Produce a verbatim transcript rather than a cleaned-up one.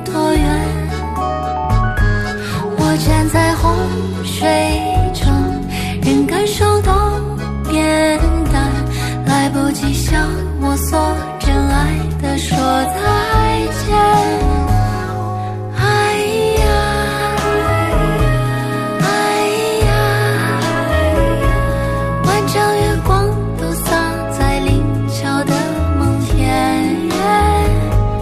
多远。我站在洪水中，任感受都变淡，来不及向我所真爱的说再见。